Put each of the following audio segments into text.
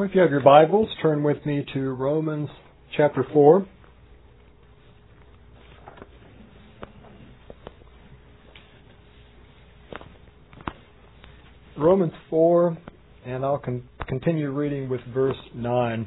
Well, if you have your Bibles, turn with me to Romans chapter 4. Romans 4, and I'll continue reading with verse 9.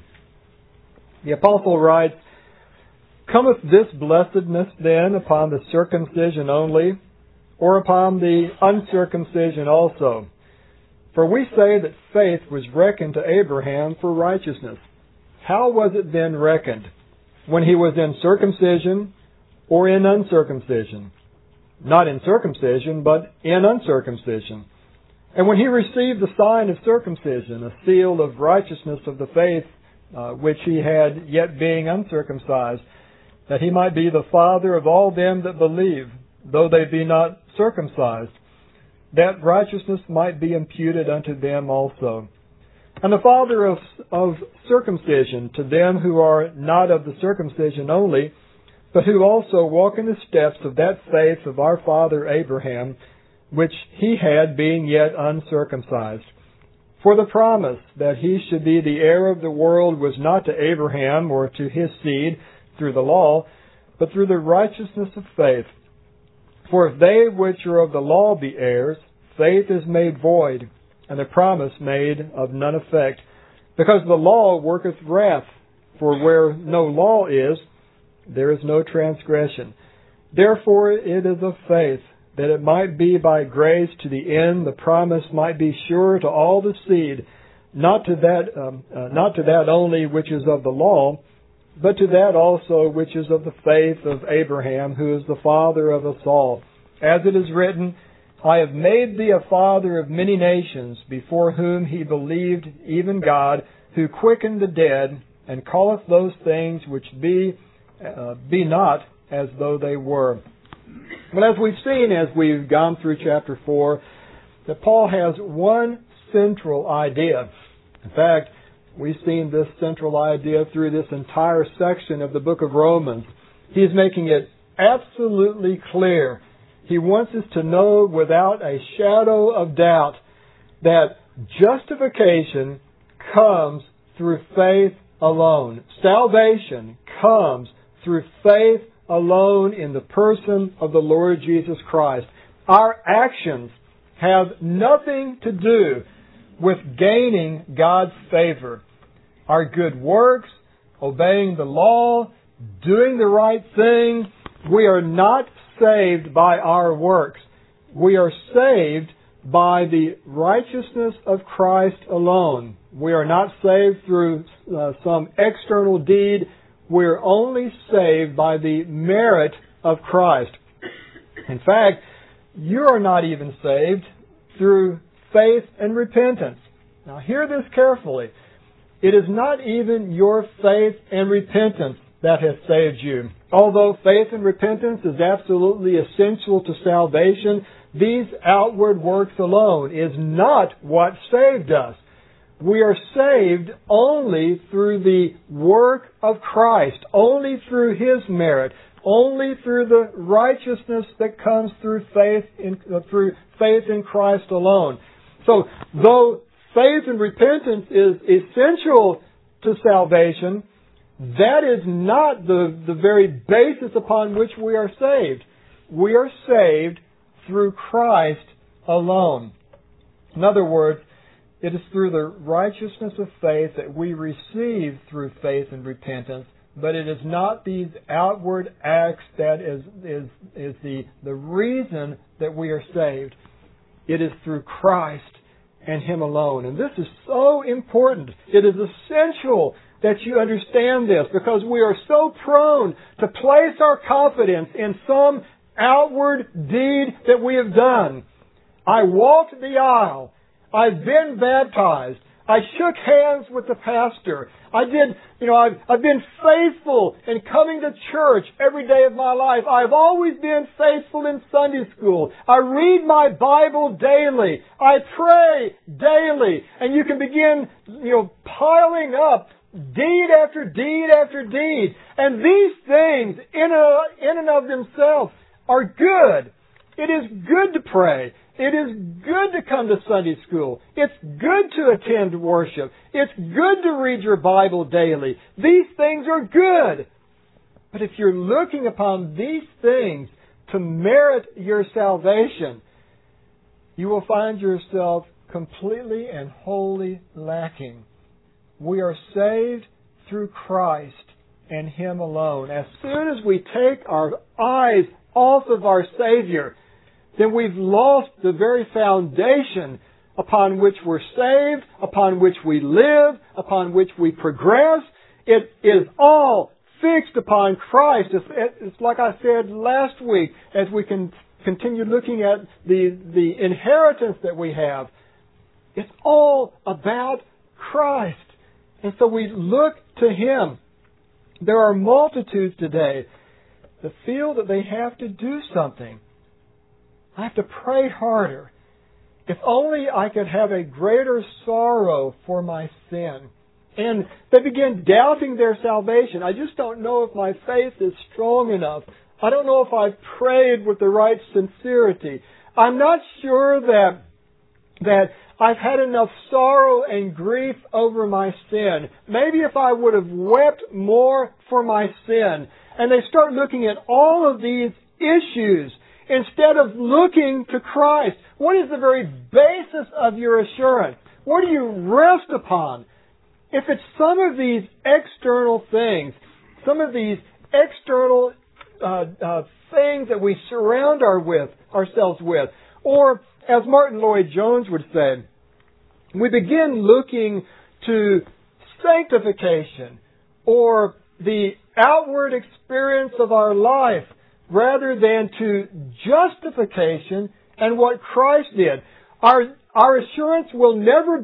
The apostle writes, "Cometh this blessedness then upon the circumcision only, or upon the uncircumcision also? For we say that faith was reckoned to Abraham for righteousness. How was it then reckoned? When he was in circumcision or in uncircumcision? Not in circumcision, but in uncircumcision. And when he received the sign of circumcision, a seal of righteousness of the faith which he had, yet being uncircumcised, that he might be the father of all them that believe, though they be not circumcised, that righteousness might be imputed unto them also. And the father of circumcision to them who are not of the circumcision only, but who also walk in the steps of that faith of our father Abraham, which he had being yet uncircumcised. For the promise that he should be the heir of the world was not to Abraham or to his seed through the law, but through the righteousness of faith. For if they which are of the law be heirs, faith is made void, and the promise made of none effect. Because the law worketh wrath, for where no law is, there is no transgression. Therefore it is of faith, that it might be by grace to the end the promise might be sure to all the seed, not to that only which is of the law, but to that also which is of the faith of Abraham, who is the father of us all. As it is written, I have made thee a father of many nations, before whom he believed, even God, who quickened the dead, and calleth those things which be not as though they were." But as we've seen as we've gone through chapter 4, that Paul has one central idea. In fact, we've seen this central idea through this entire section of the book of Romans. He's making it absolutely clear. He wants us to know without a shadow of doubt that justification comes through faith alone. Salvation comes through faith alone in the person of the Lord Jesus Christ. Our actions have nothing to do with gaining God's favor. Our good works, obeying the law, doing the right thing, we are not saved by our works. We are saved by the righteousness of Christ alone. We are not saved through some external deed. We're only saved by the merit of Christ. In fact, you are not even saved through faith and repentance. Now hear this carefully. It is not even your faith and repentance that has saved you. Although faith and repentance is absolutely essential to salvation, these outward works alone is not what saved us. We are saved only through the work of Christ, only through His merit, only through the righteousness that comes through faith in Christ alone. So, though faith and repentance is essential to salvation, that is not the very basis upon which we are saved. We are saved through Christ alone. In other words, it is through the righteousness of faith that we receive through faith and repentance, but it is not these outward acts that is the reason that we are saved. It is through Christ and Him alone. And this is so important. It is essential that you understand this, because we are so prone to place our confidence in some outward deed that we have done. I walked the aisle. I've been baptized. I shook hands with the pastor. I've been faithful in coming to church every day of my life. I've always been faithful in Sunday school. I read my Bible daily. I pray daily. And you can begin, piling up deed after deed after deed. And these things in and of themselves are good. It is good to pray. It is good to come to Sunday school. It's good to attend worship. It's good to read your Bible daily. These things are good. But if you're looking upon these things to merit your salvation, you will find yourself completely and wholly lacking. We are saved through Christ and Him alone. As soon as we take our eyes off of our Savior, then we've lost the very foundation upon which we're saved, upon which we live, upon which we progress. It is all fixed upon Christ. It's like I said last week, as we can continue looking at the inheritance that we have. It's all about Christ. And so we look to Him. There are multitudes today that feel that they have to do something. I have to pray harder. If only I could have a greater sorrow for my sin. And they begin doubting their salvation. I just don't know if my faith is strong enough. I don't know if I've prayed with the right sincerity. I'm not sure that I've had enough sorrow and grief over my sin. Maybe if I would have wept more for my sin. And they start looking at all of these issues instead of looking to Christ. What is the very basis of your assurance? What do you rest upon? If it's some of these external things, some of these external things that we surround ourselves with, or as Martin Lloyd-Jones would say, we begin looking to sanctification or the outward experience of our life rather than to justification and what Christ did. Our assurance will never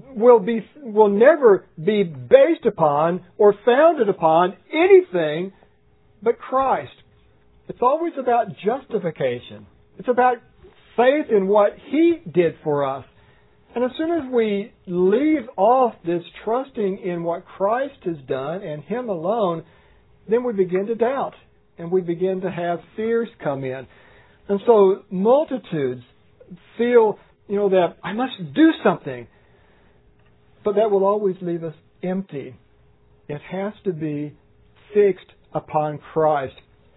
be based upon or founded upon anything but Christ. It's always about justification. It's about faith in what He did for us. And as soon as we leave off this trusting in what Christ has done and Him alone, then we begin to doubt and we begin to have fears come in. And so multitudes feel, that I must do something. But that will always leave us empty. It has to be fixed upon Christ.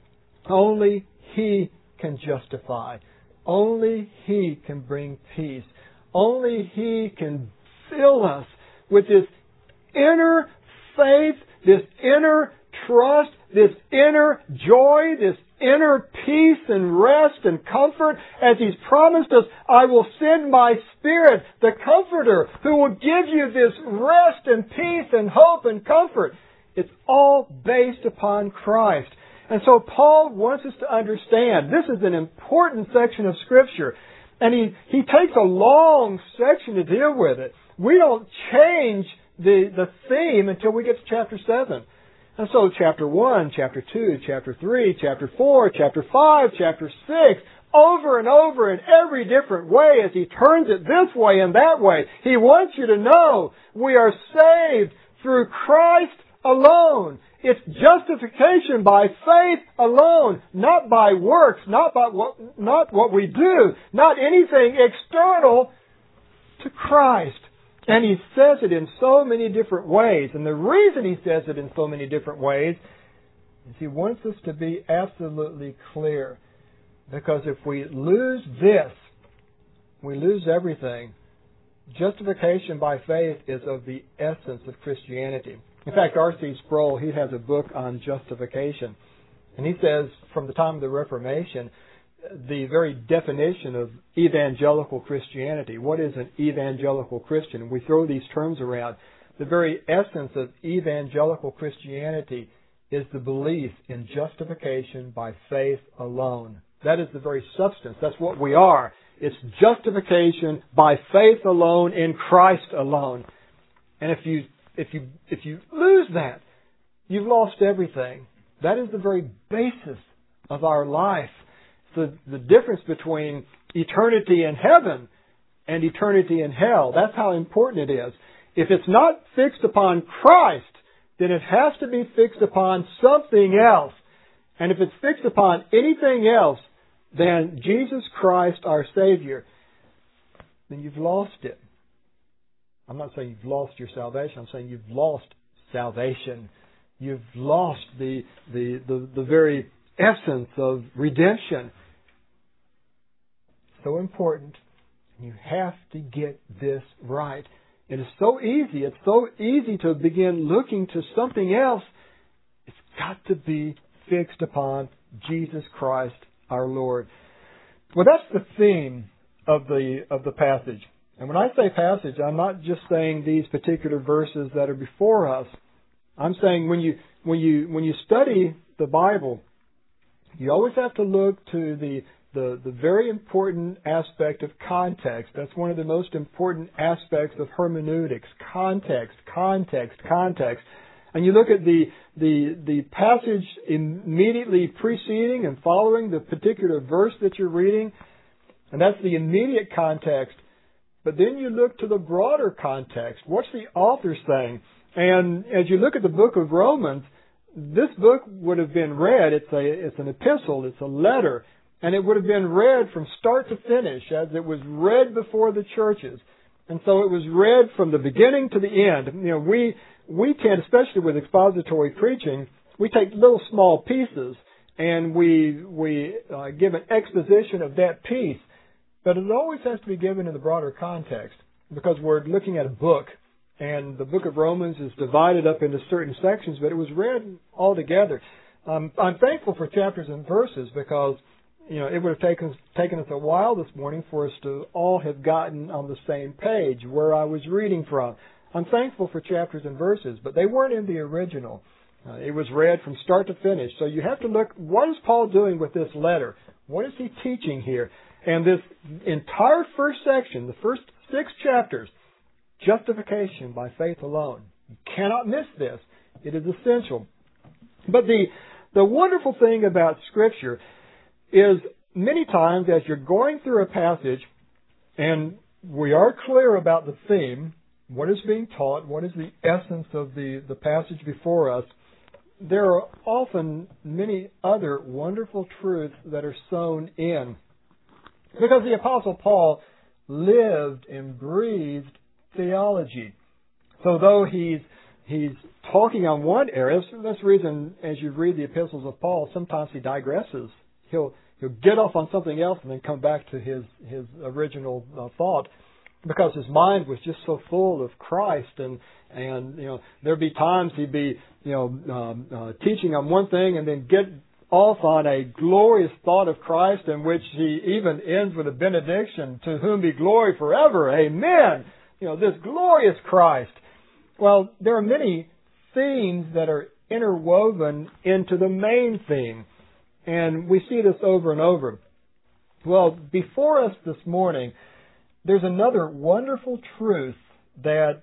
Only He can justify. Only He can bring peace. Only He can fill us with this inner faith, this inner trust, this inner joy, this inner peace and rest and comfort, as He's promised us, I will send my Spirit, the Comforter, who will give you this rest and peace and hope and comfort. It's all based upon Christ. And so Paul wants us to understand, this is an important section of Scripture, and he takes a long section to deal with it. We don't change the theme until we get to chapter 7. And so chapter 1, chapter 2, chapter 3, chapter 4, chapter 5, chapter 6, over and over in every different way as he turns it this way and that way. He wants you to know we are saved through Christ alone. It's justification by faith alone, not by works, not what we do, not anything external to Christ. And he says it in so many different ways. And the reason he says it in so many different ways is he wants us to be absolutely clear. Because if we lose this, we lose everything. Justification by faith is of the essence of Christianity. In fact, R.C. Sproul, he has a book on justification. And he says from the time of the Reformation, the very definition of evangelical Christianity. What is an evangelical Christian? We throw these terms around. The very essence of evangelical Christianity is the belief in justification by faith alone. That is the very substance. That's what we are. It's justification by faith alone in Christ alone. And if you lose that, you've lost everything. That is the very basis of our life. The difference between eternity in heaven and eternity in hell. That's how important it is. If it's not fixed upon Christ, then it has to be fixed upon something else. And if it's fixed upon anything else, than Jesus Christ our Savior, then you've lost it. I'm not saying you've lost your salvation. I'm saying you've lost salvation. You've lost the very essence of redemption. So important. You have to get this right. It is so easy. It's so easy to begin looking to something else. It's got to be fixed upon Jesus Christ our Lord. Well, that's the theme of the passage. And when I say passage, I'm not just saying these particular verses that are before us. I'm saying when you study the Bible, you always have to look to the very important aspect of context. That's one of the most important aspects of hermeneutics. Context. And you look at the passage immediately preceding and following the particular verse that you're reading, and that's the immediate context. But then you look to the broader context. What's the author saying? And as you look at the book of Romans, this book would have been read. It's an epistle. It's a letter. And it would have been read from start to finish as it was read before the churches. And so it was read from the beginning to the end. You know, we tend, especially with expository preaching, we take little small pieces and we give an exposition of that piece. But it always has to be given in the broader context because we're looking at a book. And the book of Romans is divided up into certain sections, but it was read all together. I'm thankful for chapters and verses because, you know, it would have taken us a while this morning for us to all have gotten on the same page where I was reading from. I'm thankful for chapters and verses, but they weren't in the original. It was read from start to finish. So you have to look, what is Paul doing with this letter? What is he teaching here? And this entire first section, the first 6 chapters, justification by faith alone. You cannot miss this. It is essential. But the wonderful thing about Scripture is many times as you're going through a passage and we are clear about the theme, what is being taught, what is the essence of the passage before us, there are often many other wonderful truths that are sown in. Because the Apostle Paul lived and breathed theology. So though he's talking on one area, that's the reason as you read the epistles of Paul, sometimes he digresses. He'll get off on something else and then come back to his original thought because his mind was just so full of Christ and you know there'd be times he'd be teaching on one thing and then get off on a glorious thought of Christ in which he even ends with a benediction, to whom be glory forever. Amen. You know, this glorious Christ. Well, there are many themes that are interwoven into the main theme. And we see this over and over. Well, before us this morning, there's another wonderful truth that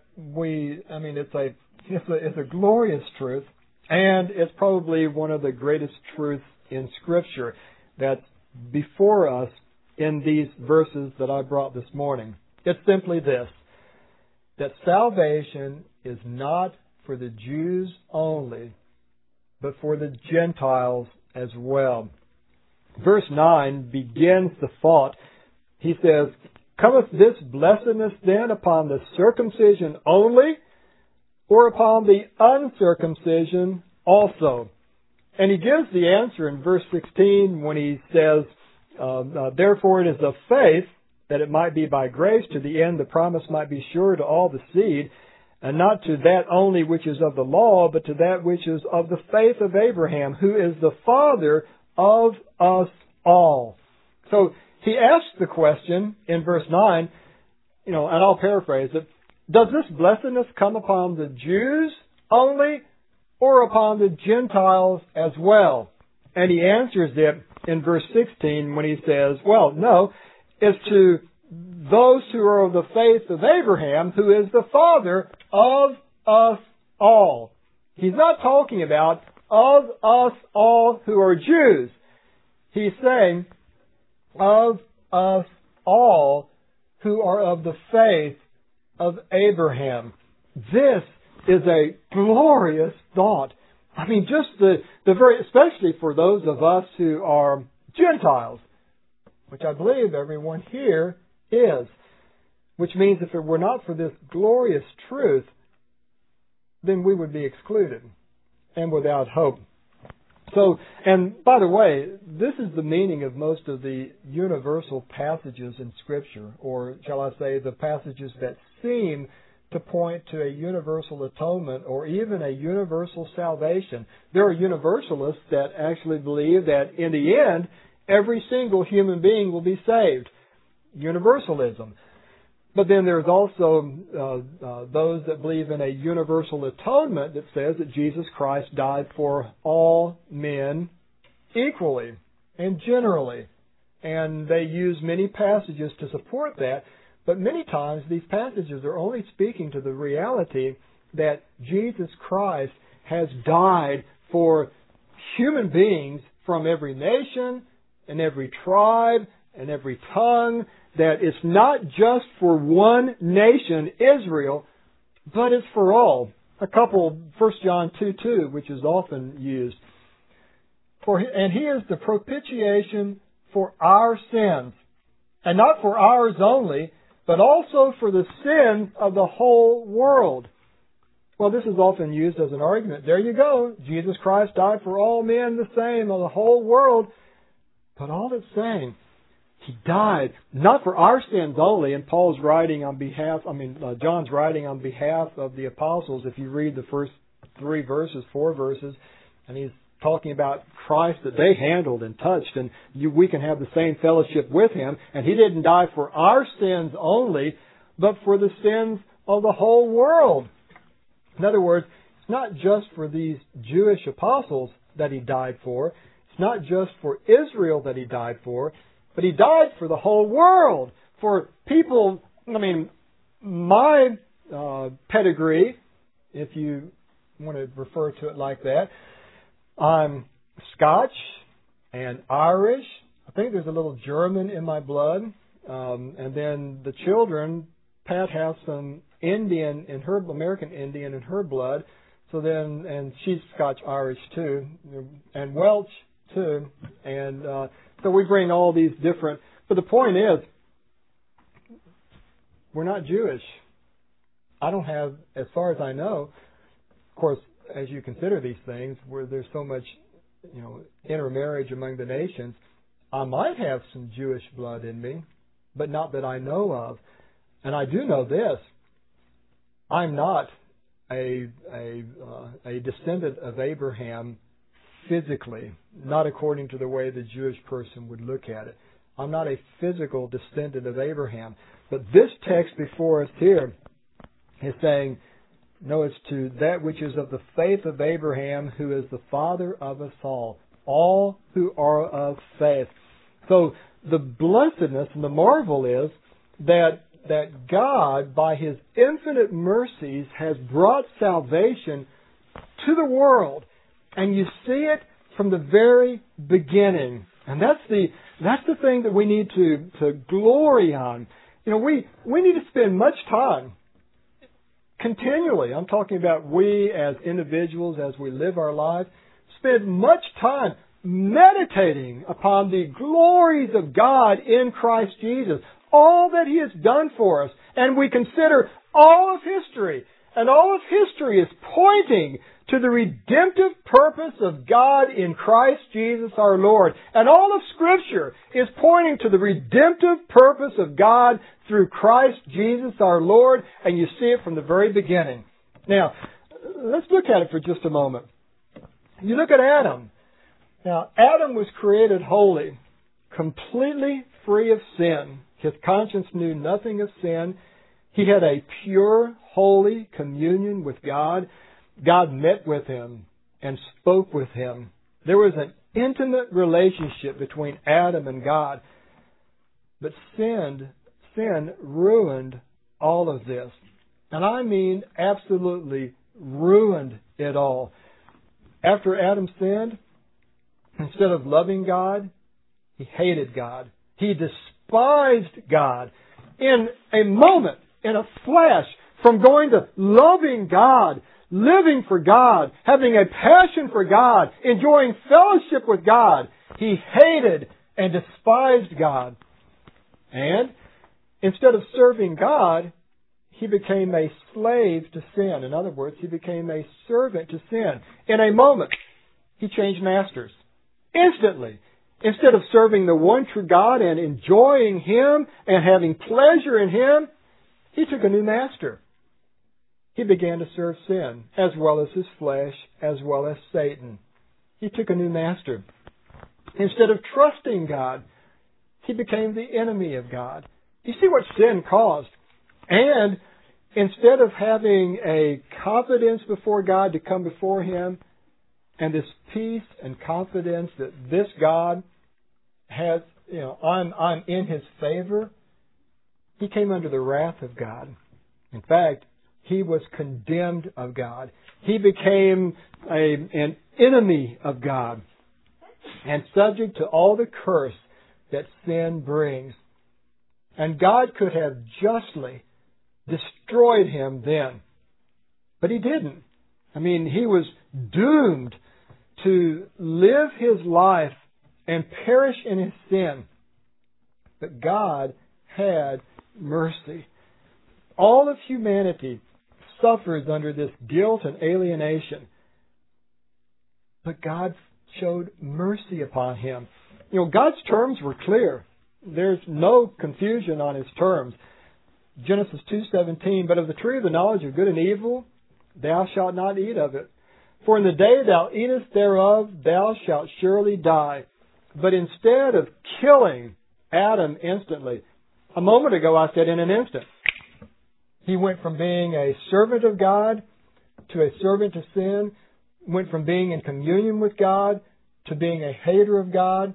it's a glorious truth, and it's probably one of the greatest truths in Scripture that's before us in these verses that I brought this morning. It's simply this, that salvation is not for the Jews only, but for the Gentiles as well. Verse 9 begins the thought. He says, "Cometh this blessedness then upon the circumcision only, or upon the uncircumcision also?" And he gives the answer in verse 16 when he says, "Therefore it is of faith, that it might be by grace, to the end the promise might be sure to all the seed, and not to that only which is of the law, but to that which is of the faith of Abraham, who is the father of us all." So he asks the question in verse 9, and I'll paraphrase it, does this blessedness come upon the Jews only, or upon the Gentiles as well? And he answers it in verse 16 when he says, well, no, it's to those who are of the faith of Abraham, who is the father of us all. He's not talking about of us all who are Jews. He's saying of us all who are of the faith of Abraham. This is a glorious thought. I mean, just the very, especially for those of us who are Gentiles. which I believe everyone here is. Which means if it were not for this glorious truth, then we would be excluded and without hope. So, and by the way, this is the meaning of most of the universal passages in Scripture, or shall I say the passages that seem to point to a universal atonement or even a universal salvation. There are universalists that actually believe that in the end, every single human being will be saved. Universalism. But then there's also those that believe in a universal atonement that says that Jesus Christ died for all men equally and generally. And they use many passages to support that. But many times these passages are only speaking to the reality that Jesus Christ has died for human beings from every nation and every tribe and every tongue, that it's not just for one nation, Israel, but it's for all. 1 John 2:2, which is often used. And He is the propitiation for our sins, and not for ours only, but also for the sins of the whole world. Well, this is often used as an argument. There you go. Jesus Christ died for all men the same, of the whole world. But all it's saying, He died not for our sins only, and John's writing on behalf of the apostles. If you read the first 4 verses, and he's talking about Christ that they handled and touched, and we can have the same fellowship with Him. And He didn't die for our sins only, but for the sins of the whole world. In other words, it's not just for these Jewish apostles that He died for. It's not just for Israel that He died for, but He died for the whole world. For people, my pedigree, if you want to refer to it like that, I'm Scotch and Irish. I think there's a little German in my blood. And then the children, Pat has some Indian in her, American Indian in her blood. So then, and she's Scotch-Irish too, and Welsh too. And so we bring all these different, but the point is, we're not Jewish. I don't have, as far as I know, of course, as you consider these things, where there's so much, intermarriage among the nations, I might have some Jewish blood in me, but not that I know of. And I do know this: I'm not a descendant of Abraham physically, not according to the way the Jewish person would look at it. I'm not a physical descendant of Abraham. But this text before us here is saying, no, it's to that which is of the faith of Abraham, who is the father of us all who are of faith. So the blessedness and the marvel is that God, by His infinite mercies, has brought salvation to the world. And you see it from the very beginning. And that's the thing that we need to glory on. We need to spend much time continually. I'm talking about we as individuals, as we live our lives, spend much time meditating upon the glories of God in Christ Jesus, all that He has done for us. And we consider all of history. And all of history is pointing to the redemptive purpose of God in Christ Jesus our Lord. And all of Scripture is pointing to the redemptive purpose of God through Christ Jesus our Lord. And you see it from the very beginning. Now, let's look at it for just a moment. You look at Adam. Now, Adam was created holy, completely free of sin. His conscience knew nothing of sin. He had a pure, holy communion with God. God met with him and spoke with him. There was an intimate relationship between Adam and God. But sin ruined all of this. And I mean absolutely ruined it all. After Adam sinned, instead of loving God, he hated God. He despised God. In a moment, in a flash, from going to loving God, living for God, having a passion for God, enjoying fellowship with God, he hated and despised God. And instead of serving God, he became a slave to sin. In other words, he became a servant to sin. In a moment, he changed masters. Instantly. Instead of serving the one true God and enjoying Him and having pleasure in Him, he took a new master. He began to serve sin, as well as his flesh, as well as Satan. He took a new master. Instead of trusting God, he became the enemy of God. You see what sin caused? And instead of having a confidence before God to come before Him, and this peace and confidence that this God has, I'm in His favor, he came under the wrath of God. In fact, he was condemned of God. He became an enemy of God and subject to all the curse that sin brings. And God could have justly destroyed him then. But He didn't. He was doomed to live his life and perish in his sin. But God had mercy. All of humanity suffers under this guilt and alienation. But God showed mercy upon him. God's terms were clear. There's no confusion on His terms. Genesis 2:17, but of the tree of the knowledge of good and evil, thou shalt not eat of it. For in the day thou eatest thereof, thou shalt surely die. But instead of killing Adam instantly, a moment ago I said in an instant, he went from being a servant of God to a servant to sin, went from being in communion with God to being a hater of God.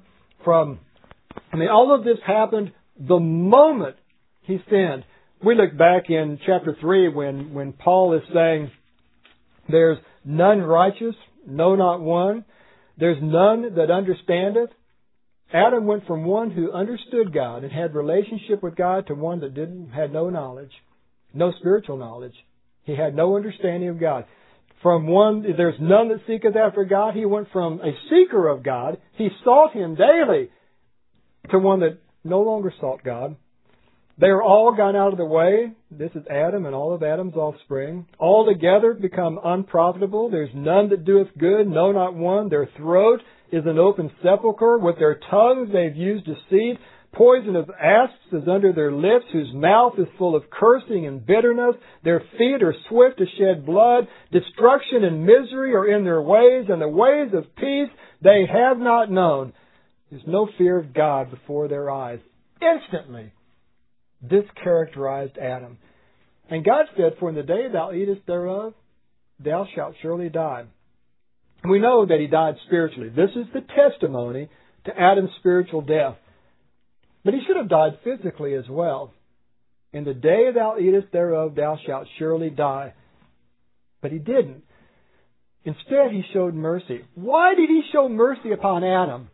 All of this happened the moment he sinned. We look back in chapter 3 when Paul is saying, there's none righteous, no, not one. There's none that understandeth. Adam went from one who understood God and had relationship with God to one that had no knowledge, no spiritual knowledge. He had no understanding of God. From one, there's none that seeketh after God. He went from a seeker of God. He sought Him daily to one that no longer sought God. They are all gone out of the way. This is Adam and all of Adam's offspring. All together become unprofitable. There's none that doeth good, no, not one. Their throat is an open sepulchre. With their tongues they've used deceit. Poison of asps is under their lips, whose mouth is full of cursing and bitterness. Their feet are swift to shed blood. Destruction and misery are in their ways, and the ways of peace they have not known. There's no fear of God before their eyes. Instantly, this characterized Adam. And God said, for in the day thou eatest thereof, thou shalt surely die. And we know that he died spiritually. This is the testimony to Adam's spiritual death. But he should have died physically as well. In the day thou eatest thereof, thou shalt surely die. But he didn't. Instead, he showed mercy. Why did he show mercy upon Adam?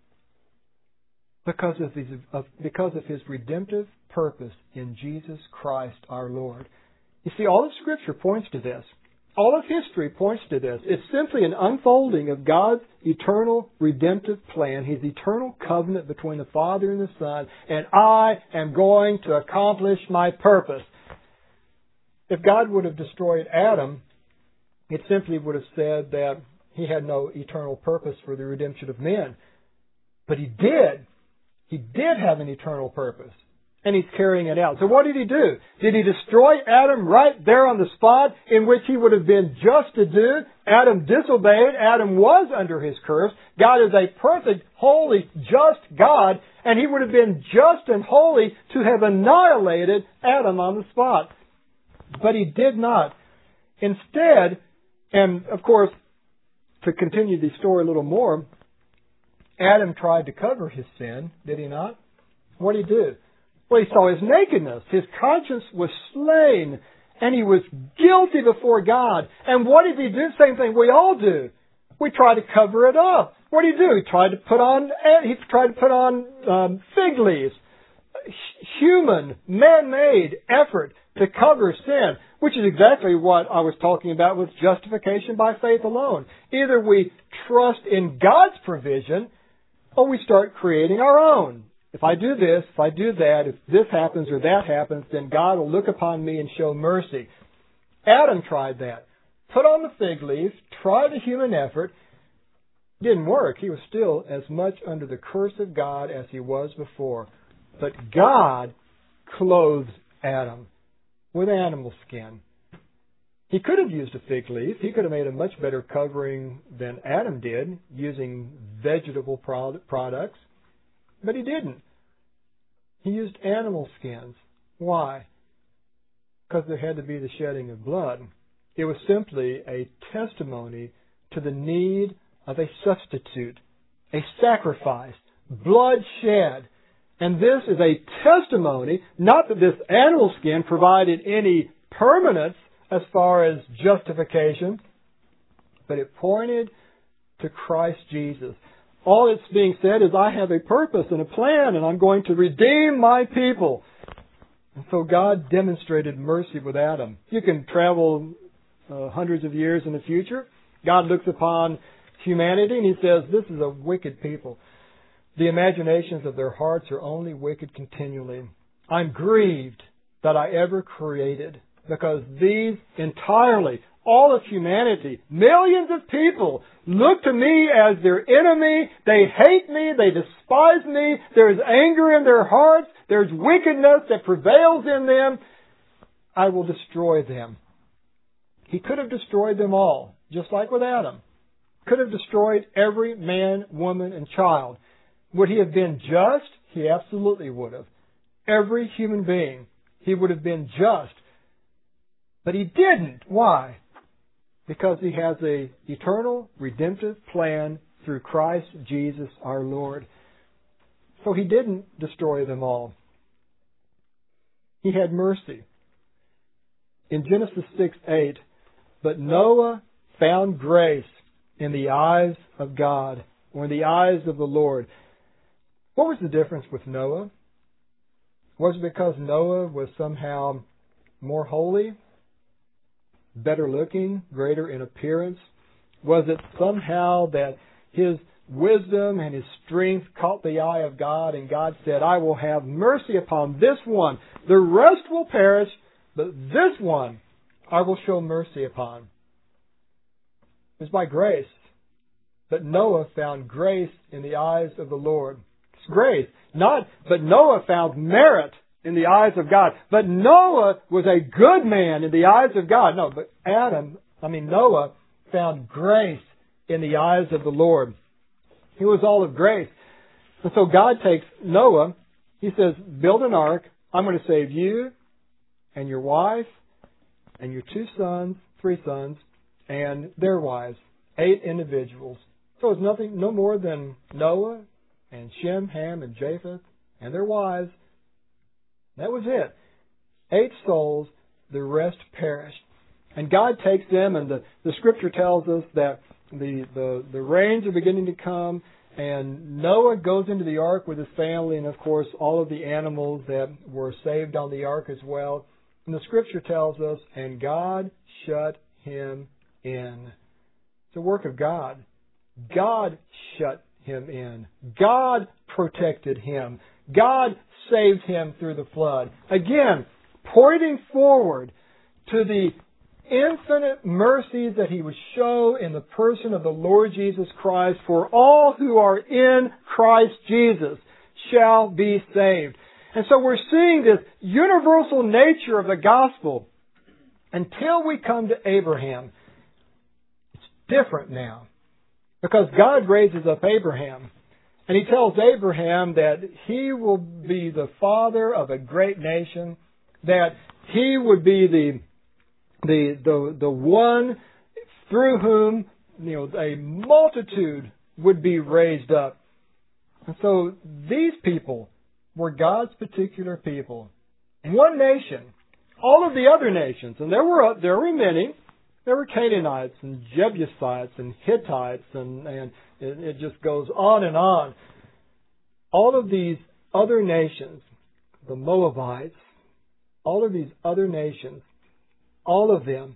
Because of his redemptive purpose in Jesus Christ our Lord. You see, all of Scripture points to this. All of history points to this. It's simply an unfolding of God's eternal redemptive plan, His eternal covenant between the Father and the Son, and I am going to accomplish my purpose. If God would have destroyed Adam, it simply would have said that He had no eternal purpose for the redemption of men. But He did. He did have an eternal purpose. And He's carrying it out. So what did He do? Did He destroy Adam right there on the spot in which He would have been just to do? Adam disobeyed. Adam was under His curse. God is a perfect, holy, just God. And He would have been just and holy to have annihilated Adam on the spot. But He did not. Instead, and of course, to continue the story a little more, Adam tried to cover his sin, did he not? What did he do? Well, he saw his nakedness. His conscience was slain, and he was guilty before God. And what did he do? Same thing we all do. We try to cover it up. What did he do? He tried to put on fig leaves. Human, man-made effort to cover sin, which is exactly what I was talking about with justification by faith alone. Either we trust in God's provision, Oh, we start creating our own. If I do this, if I do that, if this happens or that happens, then God will look upon me and show mercy. Adam tried that. Put on the fig leaf, tried a human effort. Didn't work. He was still as much under the curse of God as he was before. But God clothed Adam with animal skin. He could have used a fig leaf. He could have made a much better covering than Adam did, using vegetable products. But he didn't. He used animal skins. Why? Because there had to be the shedding of blood. It was simply a testimony to the need of a substitute, a sacrifice, blood shed. And this is a testimony, not that this animal skin provided any permanence as far as justification, but it pointed to Christ Jesus. All that's being said is, I have a purpose and a plan, and I'm going to redeem my people. And so God demonstrated mercy with Adam. You can travel hundreds of years in the future. God looks upon humanity and He says, this is a wicked people. The imaginations of their hearts are only wicked continually. I'm grieved that I ever created, because these entirely, all of humanity, millions of people, look to me as their enemy. They hate me. They despise me. There's anger in their hearts. There's wickedness that prevails in them. I will destroy them. He could have destroyed them all, just like with Adam. Could have destroyed every man, woman, and child. Would He have been just? He absolutely would have. Every human being, He would have been just. But He didn't. Why? Because He has an eternal, redemptive plan through Christ Jesus our Lord. So He didn't destroy them all. He had mercy. In Genesis 6:8, but Noah found grace in the eyes of God, or in the eyes of the Lord. What was the difference with Noah? Was it because Noah was somehow more holy, better looking, greater in appearance? Was it somehow that his wisdom and his strength caught the eye of God, and God said, I will have mercy upon this one. The rest will perish, but this one I will show mercy upon. It was by grace. But Noah found grace in the eyes of the Lord. It's grace. But Noah found merit in the eyes of God. But Noah was a good man in the eyes of God. No, but Noah found grace in the eyes of the Lord. He was all of grace. And so God takes Noah. He says, build an ark. I'm going to save you and your wife and your 3 sons, and their wives. 8 individuals. So it's no more than Noah and Shem, Ham, and Japheth and their wives. That was it. 8 souls, the rest perished. And God takes them, and the Scripture tells us that the rains are beginning to come, and Noah goes into the ark with his family, and of course all of the animals that were saved on the ark as well. And the Scripture tells us, and God shut him in. It's a work of God. God shut him in. God protected him. God saved him through the flood. Again, pointing forward to the infinite mercies that He would show in the person of the Lord Jesus Christ. For all who are in Christ Jesus shall be saved. And so we're seeing this universal nature of the gospel until we come to Abraham. It's different now, because God raises up Abraham, and He tells Abraham that he will be the father of a great nation, that he would be the one through whom a multitude would be raised up. And so these people were God's particular people. One nation. All of the other nations, and there were many. There were Canaanites and Jebusites and Hittites, and it just goes on and on. All of these other nations, the Moabites, all of these other nations, all of them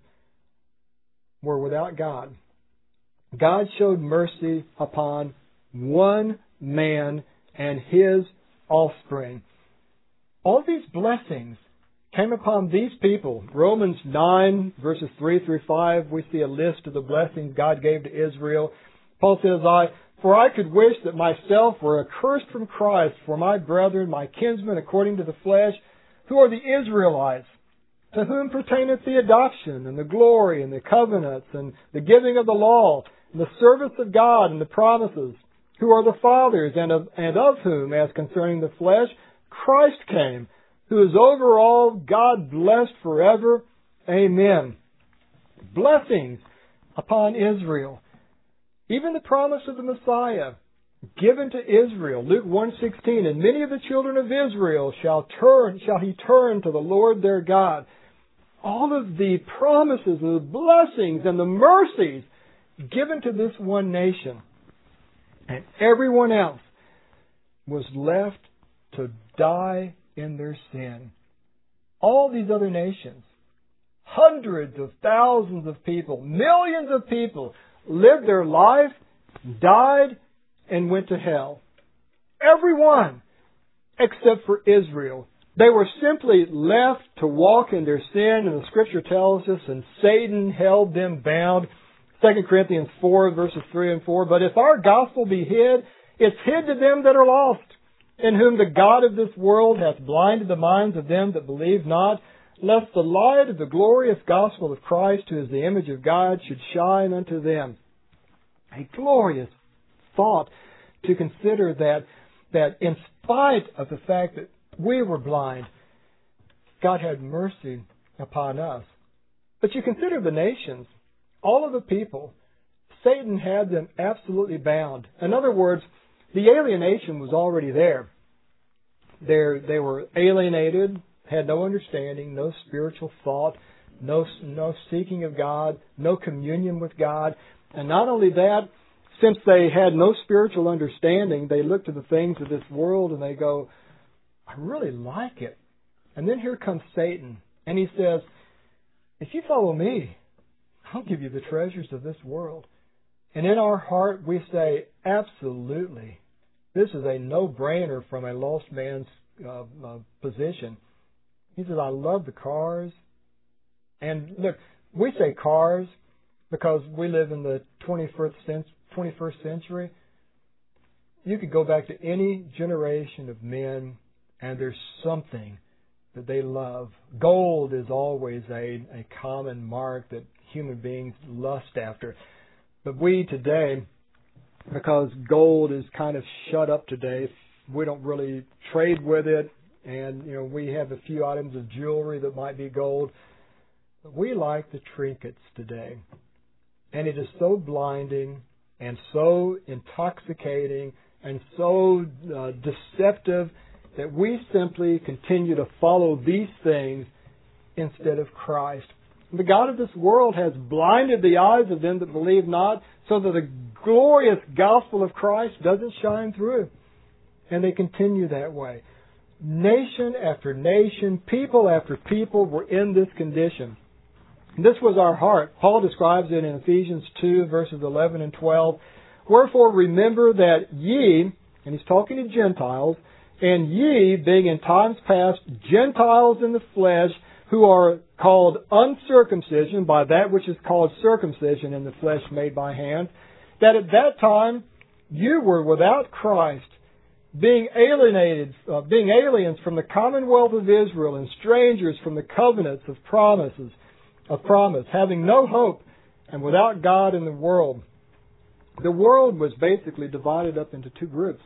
were without God. God showed mercy upon one man and his offspring. All these blessings came upon these people. Romans 9, verses 3 through 5, we see a list of the blessings God gave to Israel. Paul says, For I could wish that myself were accursed from Christ for my brethren, my kinsmen according to the flesh, who are the Israelites, to whom pertaineth the adoption, and the glory, and the covenants, and the giving of the law, and the service of God, and the promises, who are the fathers, and of whom, as concerning the flesh, Christ came, who is over all, God blessed forever. Amen. Blessings upon Israel. Even the promise of the Messiah given to Israel. Luke 1:16, and many of the children of Israel shall he turn to the Lord their God. All of the promises and the blessings and the mercies given to this one nation. And everyone else was left to die in their sin. All these other nations, hundreds of thousands of people, millions of people, lived their life, died, and went to hell. Everyone except for Israel. They were simply left to walk in their sin, and the Scripture tells us, and Satan held them bound. 2 Corinthians 4, verses 3 and 4. But if our gospel be hid, it's hid to them that are lost, in whom the God of this world hath blinded the minds of them that believe not, lest the light of the glorious gospel of Christ, who is the image of God, should shine unto them. A glorious thought to consider that in spite of the fact that we were blind, God had mercy upon us. But you consider the nations, all of the people, Satan had them absolutely bound. In other words, the alienation was already there. They were alienated, had no understanding, no spiritual thought, no seeking of God, no communion with God. And not only that, since they had no spiritual understanding, they look to the things of this world and they go, I really like it. And then here comes Satan, and he says, if you follow me, I'll give you the treasures of this world. And in our heart we say, absolutely. This is a no-brainer from a lost man's position. He says, I love the cars. And look, we say cars because we live in the 21st century. You could go back to any generation of men, and there's something that they love. Gold is always a common mark that human beings lust after. But we today, because gold is kind of shut up today, we don't really trade with it. And, we have a few items of jewelry that might be gold. But we like the trinkets today. And it is so blinding and so intoxicating and so deceptive that we simply continue to follow these things instead of Christ. The God of this world has blinded the eyes of them that believe not, so that the glorious gospel of Christ doesn't shine through. And they continue that way. Nation after nation, people after people were in this condition. This was our heart. Paul describes it in Ephesians 2, verses 11 and 12. Wherefore remember that ye, and he's talking to Gentiles, and ye, being in times past Gentiles in the flesh, who are called uncircumcision by that which is called circumcision in the flesh made by hand, that at that time you were without Christ, being aliens from the commonwealth of Israel, and strangers from the covenants of promise, having no hope, and without God in the world. The world was basically divided up into two groups: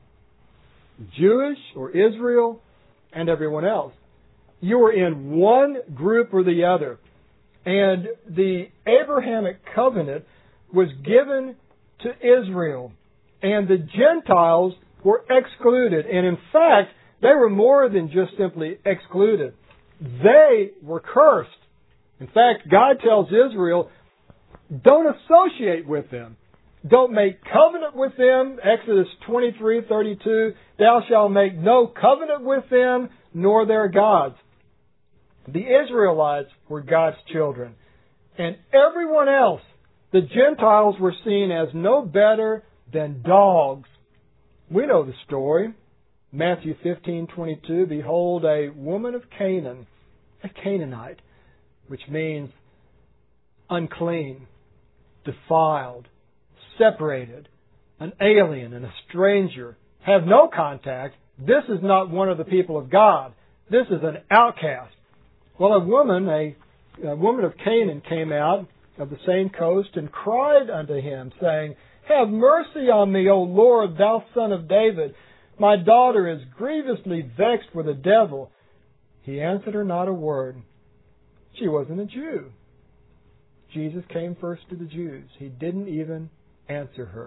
Jewish or Israel, and everyone else. You were in one group or the other. And the Abrahamic covenant was given to Israel, and the Gentiles were excluded. And in fact, they were more than just simply excluded. They were cursed. In fact, God tells Israel, don't associate with them. Don't make covenant with them. Exodus 23:32, thou shalt make no covenant with them, nor their gods. The Israelites were God's children. And everyone else, the Gentiles, were seen as no better than dogs. We know the story. Matthew 15:22, behold, a woman of Canaan, a Canaanite, which means unclean, defiled, separated, an alien and a stranger, have no contact. This is not one of the people of God. This is an outcast. Well, a woman of Canaan came out of the same coast and cried unto him, saying, have mercy on me, O Lord, thou Son of David. My daughter is grievously vexed with a devil. He answered her not a word. She wasn't a Jew. Jesus came first to the Jews. He didn't even answer her.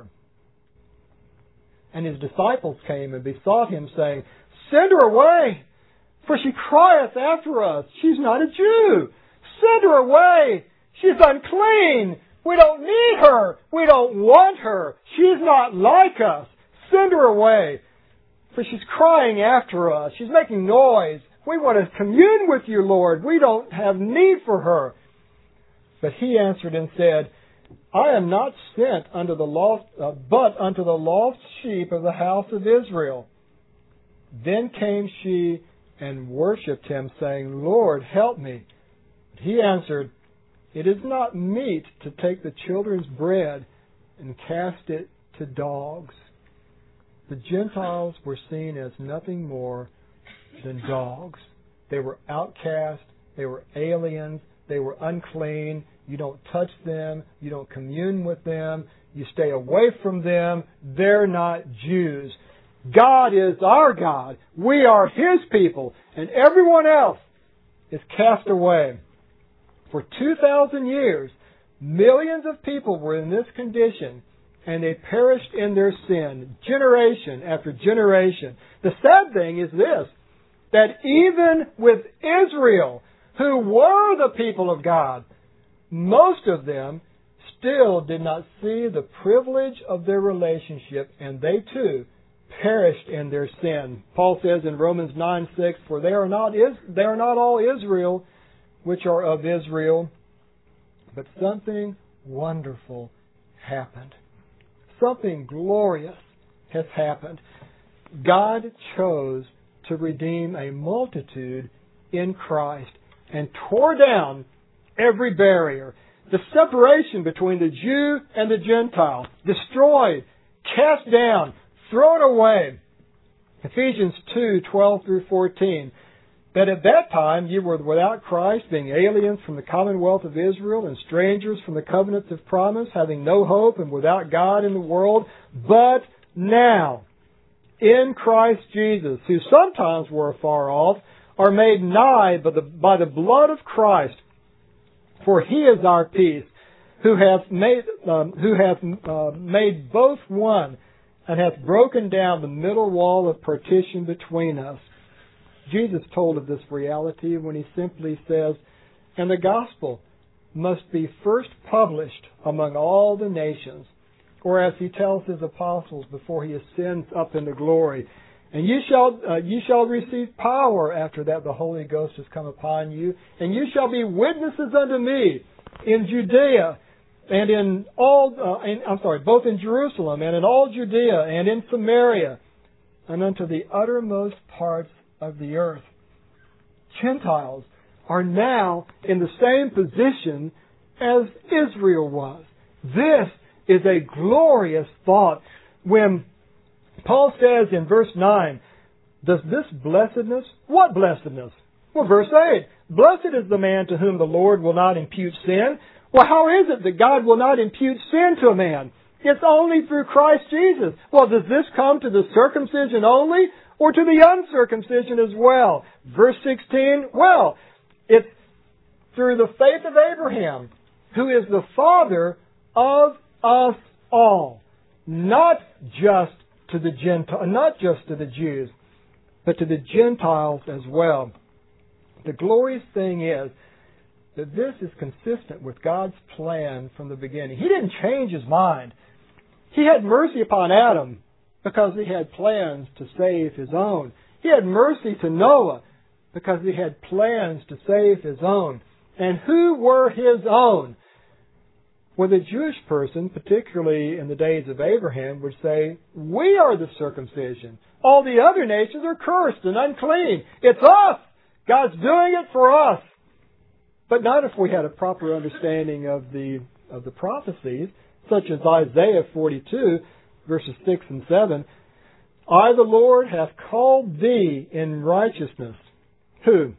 And his disciples came and besought him, saying, send her away, for she crieth after us. She's not a Jew. Send her away. She's unclean. We don't need her. We don't want her. She's not like us. Send her away, for she's crying after us. She's making noise. We want to commune with you, Lord. We don't have need for her. But he answered and said, I am not sent unto the lost, but unto the lost sheep of the house of Israel. Then came she and worshipped him, saying, Lord, help me. But he answered, it is not meet to take the children's bread and cast it to dogs. The Gentiles were seen as nothing more than dogs. They were outcast. They were aliens. They were unclean. You don't touch them. You don't commune with them. You stay away from them. They're not Jews. God is our God. We are His people. And everyone else is cast away. For 2,000 years, millions of people were in this condition, and they perished in their sin, generation after generation. The sad thing is this, that even with Israel, who were the people of God, most of them still did not see the privilege of their relationship, and they too perished in their sin. Paul says in Romans 9:6, for they are not all Israel, which are of Israel, but something wonderful happened. Something glorious has happened. God chose to redeem a multitude in Christ and tore down every barrier. The separation between the Jew and the Gentile, destroyed, cast down, thrown away. Ephesians 2:12 through 14. That at that time ye were without Christ, being aliens from the commonwealth of Israel and strangers from the covenants of promise, having no hope and without God in the world. But now, in Christ Jesus, who sometimes were afar off, are made nigh by the blood of Christ. For He is our peace, who hath made both one, and hath broken down the middle wall of partition between us. Jesus told of this reality when He simply says, and the gospel must be first published among all the nations, or as He tells His apostles before He ascends up into glory, and you shall receive power after that the Holy Ghost has come upon you, and you shall be witnesses unto me in Judea and both in Jerusalem and in all Judea and in Samaria and unto the uttermost parts of the earth. Gentiles are now in the same position as Israel was. This is a glorious thought. When Paul says in verse 9, does this blessedness, what blessedness? Well, verse 8, blessed is the man to whom the Lord will not impute sin. Well, how is it that God will not impute sin to a man? It's only through Christ Jesus. Well, does this come to the circumcision only, or to the uncircumcision as well? Verse 16, well, it's through the faith of Abraham, who is the father of us all. Not just to the Jews, but to the Gentiles as well. The glorious thing is that this is consistent with God's plan from the beginning. He didn't change His mind. He had mercy upon Adam because He had plans to save His own. He had mercy to Noah because He had plans to save His own. And who were His own? Well, the Jewish person, particularly in the days of Abraham, would say, we are the circumcision. All the other nations are cursed and unclean. It's us. God's doing it for us. But not if we had a proper understanding of the prophecies, such as Isaiah 42, verses 6 and 7. I, the Lord, have called thee in righteousness. Who?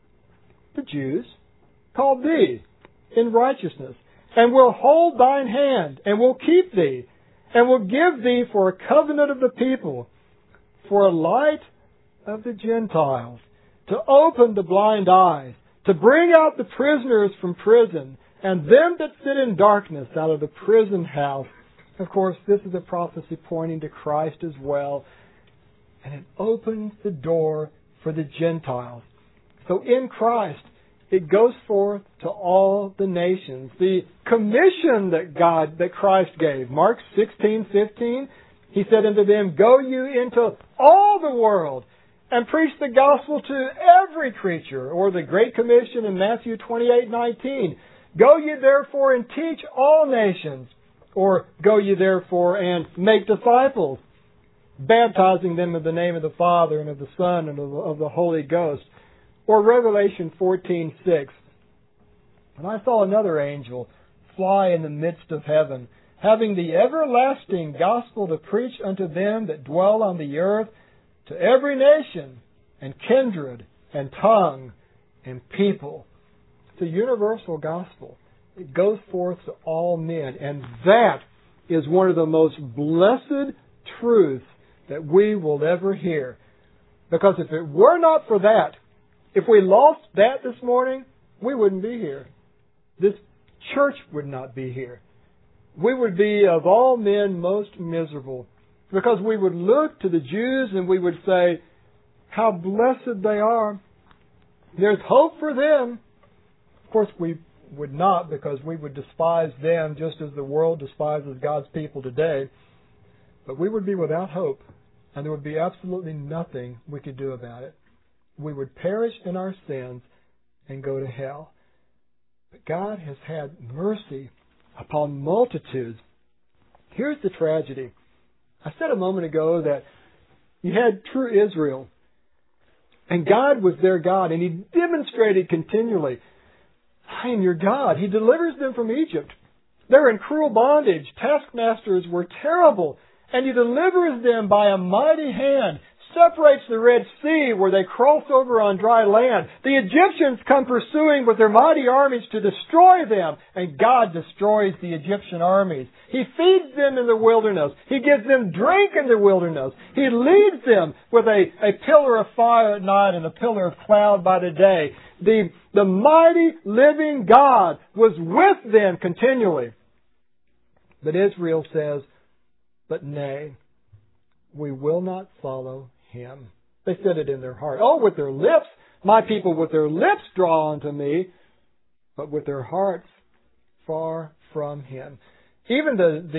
The Jews. Called thee in righteousness. And will hold thine hand, and will keep thee, and will give thee for a covenant of the people, for a light of the Gentiles, to open the blind eyes, to bring out the prisoners from prison, and them that sit in darkness out of the prison house. Of course, this is a prophecy pointing to Christ as well. And it opens the door for the Gentiles. So in Christ, it goes forth to all the nations. The commission that Christ gave, Mark 16:15, He said unto them, go you into all the world and preach the gospel to every creature. Or the Great Commission in Matthew 28:19, go ye therefore and teach all nations. Or go ye therefore and make disciples, baptizing them in the name of the Father and of the Son and of the Holy Ghost. Or Revelation 14:6. And I saw another angel fly in the midst of heaven, having the everlasting gospel to preach unto them that dwell on the earth, to every nation and kindred and tongue and people. It's a universal gospel. It goes forth to all men. And that is one of the most blessed truths that we will ever hear. Because if it were not for that, if we lost that this morning, we wouldn't be here. This church would not be here. We would be, of all men, most miserable. Because we would look to the Jews and we would say, how blessed they are. There's hope for them. Of course, we would not, because we would despise them just as the world despises God's people today. But we would be without hope, and there would be absolutely nothing we could do about it. We would perish in our sins and go to hell. But God has had mercy upon multitudes. Here's the tragedy. I said a moment ago that you had true Israel, and God was their God, and He demonstrated continually, I am your God. He delivers them from Egypt. They're in cruel bondage. Taskmasters were terrible, and He delivers them by a mighty hand. Separates the Red Sea where they cross over on dry land. The Egyptians come pursuing with their mighty armies to destroy them, and God destroys the Egyptian armies. He feeds them in the wilderness. He gives them drink in the wilderness. He leads them with a pillar of fire at night and a pillar of cloud by the day. The mighty living God was with them continually. But Israel says, but nay, we will not follow Him. They said it in their heart. Oh, with their lips, my people with their lips draw unto me, but with their hearts far from Him. Even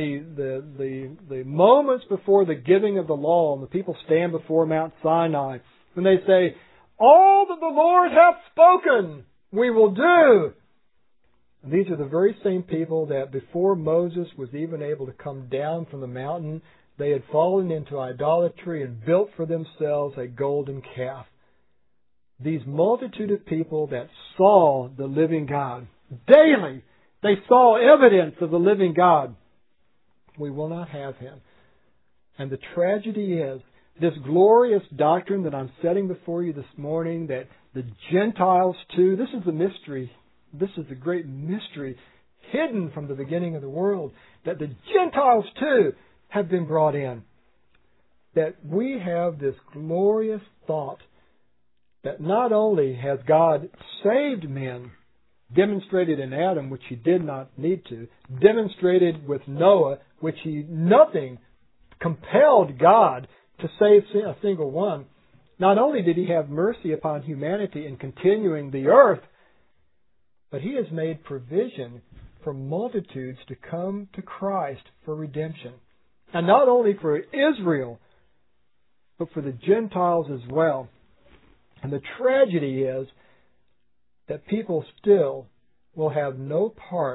the moments before the giving of the law, and the people stand before Mount Sinai, when they say, all that the Lord hath spoken, we will do. And these are the very same people that before Moses was even able to come down from the mountain, they had fallen into idolatry and built for themselves a golden calf. These multitude of people that saw the living God daily, they saw evidence of the living God. We will not have Him. And the tragedy is, this glorious doctrine that I'm setting before you this morning, that the Gentiles too, this is the mystery. This is the great mystery hidden from the beginning of the world, that the Gentiles too have been brought in. That we have this glorious thought that not only has God saved men, demonstrated in Adam, which He did not need to, demonstrated with Noah, which nothing compelled God to save a single one. Not only did He have mercy upon humanity in continuing the earth, but He has made provision for multitudes to come to Christ for redemption. And not only for Israel, but for the Gentiles as well. And the tragedy is that people still will have no part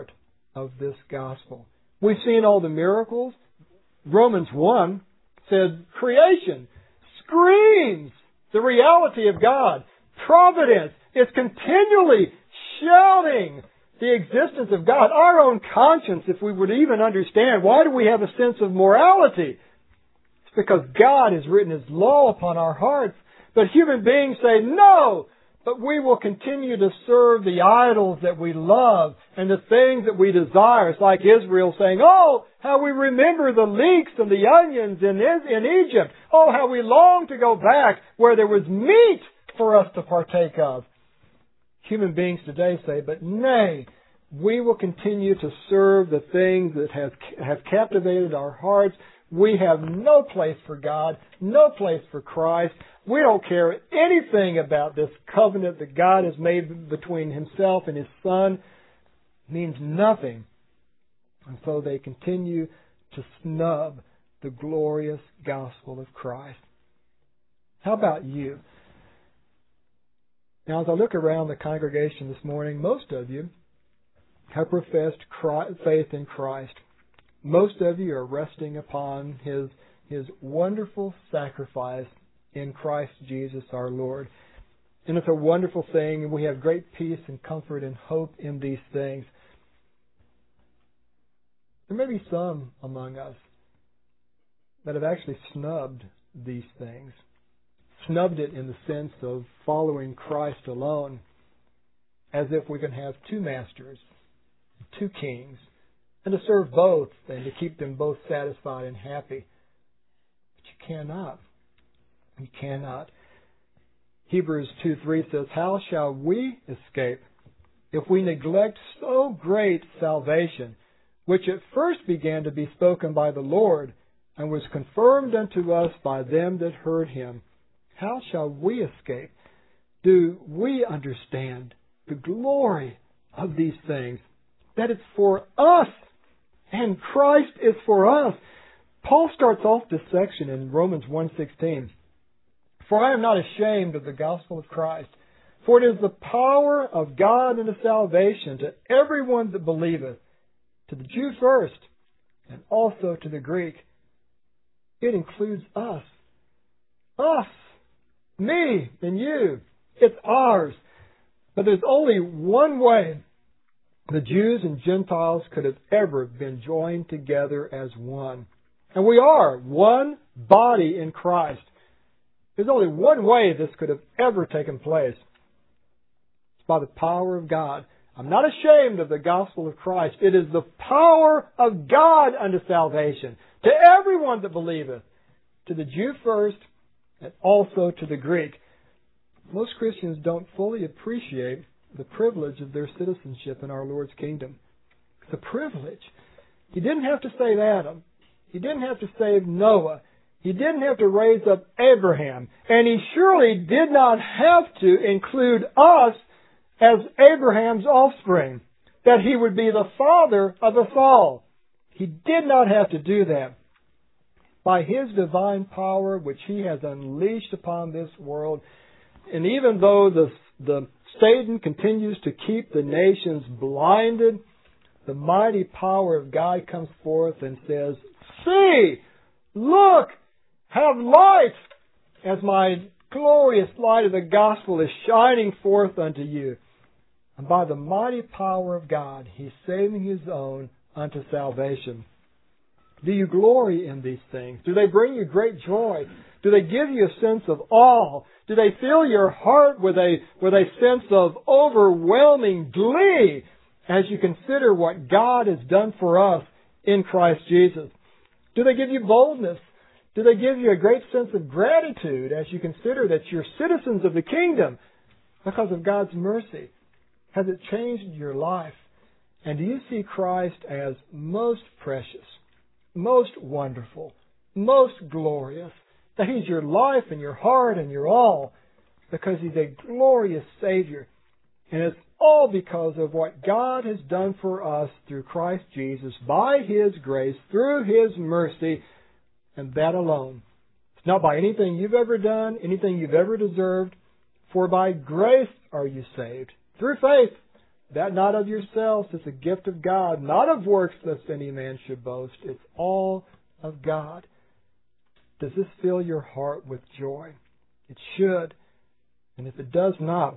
of this gospel. We've seen all the miracles. Romans 1 said creation screams the reality of God. Providence is continually shouting the existence of God. Our own conscience, if we would even understand, why do we have a sense of morality? It's because God has written His law upon our hearts. But human beings say, no, but we will continue to serve the idols that we love and the things that we desire. It's like Israel saying, oh, how we remember the leeks and the onions in Egypt. Oh, how we long to go back where there was meat for us to partake of. Human beings today say, but nay, we will continue to serve the things that have captivated our hearts. We have no place for God, no place for Christ. We don't care anything about this covenant that God has made between Himself and His Son. It means nothing. And so they continue to snub the glorious gospel of Christ. How about you? Now, as I look around the congregation this morning, most of you have professed faith in Christ. Most of you are resting upon His wonderful sacrifice in Christ Jesus our Lord. And it's a wonderful thing, and we have great peace and comfort and hope in these things. There may be some among us that have actually snubbed these things. Snubbed it in the sense of following Christ alone, as if we can have two masters, two kings, and to serve both and to keep them both satisfied and happy. But you cannot. You cannot. Hebrews 2:3 says, how shall we escape if we neglect so great salvation, which at first began to be spoken by the Lord, and was confirmed unto us by them that heard Him? How shall we escape? Do we understand the glory of these things? That it's for us, and Christ is for us. Paul starts off this section in Romans 1:16. For I am not ashamed of the gospel of Christ, for it is the power of God unto salvation to everyone that believeth, to the Jew first, and also to the Greek. It includes us. Us. Me and you. It's ours. But there's only one way the Jews and Gentiles could have ever been joined together as one. And we are one body in Christ. There's only one way this could have ever taken place. It's by the power of God. I'm not ashamed of the gospel of Christ. It is the power of God unto salvation, to everyone that believeth, to the Jew first, and also to the Greek. Most Christians don't fully appreciate the privilege of their citizenship in our Lord's kingdom. It's a privilege. He didn't have to save Adam. He didn't have to save Noah. He didn't have to raise up Abraham. And He surely did not have to include us as Abraham's offspring, that He would be the father of us all. He did not have to do that. By His divine power, which He has unleashed upon this world, and even though the Satan continues to keep the nations blinded, the mighty power of God comes forth and says, see, look, have light, as my glorious light of the gospel is shining forth unto you. And by the mighty power of God, He's saving His own unto salvation. Do you glory in these things? Do they bring you great joy? Do they give you a sense of awe? Do they fill your heart with a sense of overwhelming glee as you consider what God has done for us in Christ Jesus? Do they give you boldness? Do they give you a great sense of gratitude as you consider that you're citizens of the kingdom because of God's mercy? Has it changed your life? And do you see Christ as most precious, most wonderful, most glorious? That He's your life and your heart and your all, because He's a glorious Savior. And it's all because of what God has done for us through Christ Jesus, by His grace, through His mercy, and that alone. It's not by anything you've ever done, anything you've ever deserved, for by grace are you saved, through faith, That not of yourselves, it's a gift of God, not of works lest any man should boast. It's all of God. Does this fill your heart with joy? It should. And if it does not,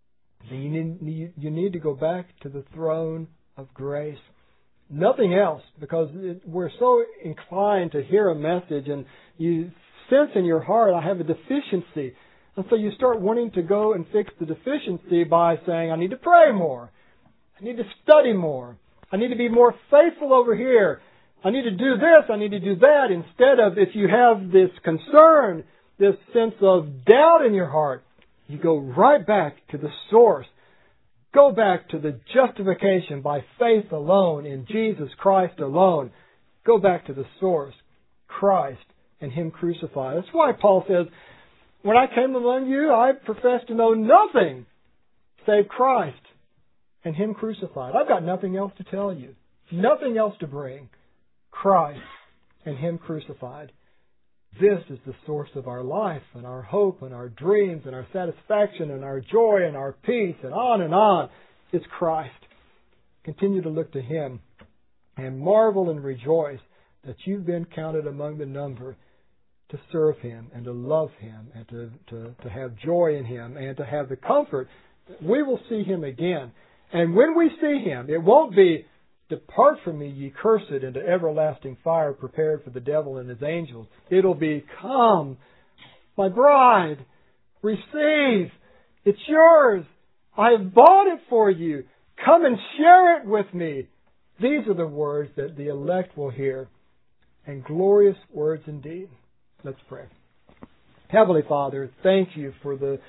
then you need to go back to the throne of grace. Nothing else, because we're so inclined to hear a message and you sense in your heart, I have a deficiency. And so you start wanting to go and fix the deficiency by saying, I need to pray more. I need to study more. I need to be more faithful over here. I need to do this. I need to do that. Instead of, if you have this concern, this sense of doubt in your heart, you go right back to the source. Go back to the justification by faith alone in Jesus Christ alone. Go back to the source, Christ and Him crucified. That's why Paul says, when I came among you, I professed to know nothing save Christ and Him crucified. I've got nothing else to tell you. Nothing else to bring. Christ and Him crucified. This is the source of our life and our hope and our dreams and our satisfaction and our joy and our peace and on and on. It's Christ. Continue to look to Him and marvel and rejoice that you've been counted among the number to serve Him and to love Him and to have joy in Him and to have the comfort that we will see Him again. And when we see Him, it won't be, depart from me, ye cursed, into everlasting fire prepared for the devil and his angels. It'll be, come, my bride, receive. It's yours. I have bought it for you. Come and share it with me. These are the words that the elect will hear. And glorious words indeed. Let's pray. Heavenly Father, thank you for the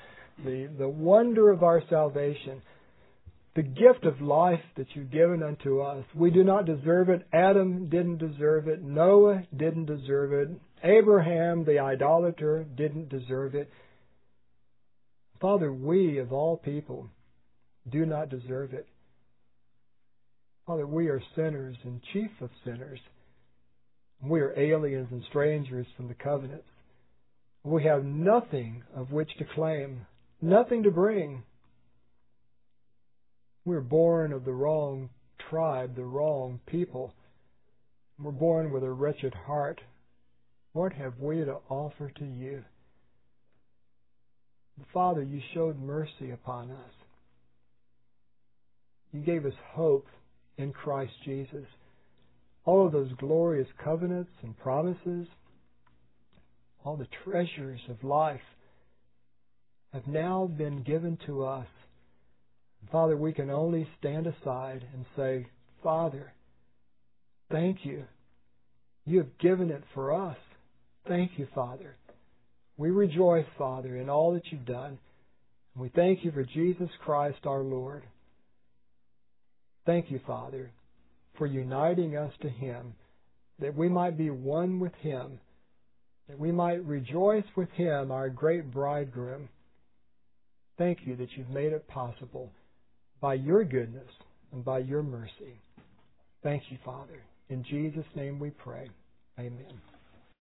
wonder of our salvation. The gift of life that you've given unto us. We do not deserve it. Adam didn't deserve it. Noah didn't deserve it. Abraham, the idolater, didn't deserve it. Father, we of all people do not deserve it. Father, we are sinners and chief of sinners. We are aliens and strangers from the covenant. We have nothing of which to claim, nothing to bring. We're born of the wrong tribe, the wrong people. We're born with a wretched heart. What have we to offer to you? Father, you showed mercy upon us. You gave us hope in Christ Jesus. All of those glorious covenants and promises, all the treasures of life have now been given to us. Father, we can only stand aside and say, Father, thank you. You have given it for us. Thank you, Father. We rejoice, Father, in all that you've done. We thank you for Jesus Christ our Lord. Thank you, Father, for uniting us to Him, that we might be one with Him, that we might rejoice with Him, our great bridegroom. Thank you that you've made it possible by your goodness and by your mercy. Thank you, Father. In Jesus' name we pray. Amen.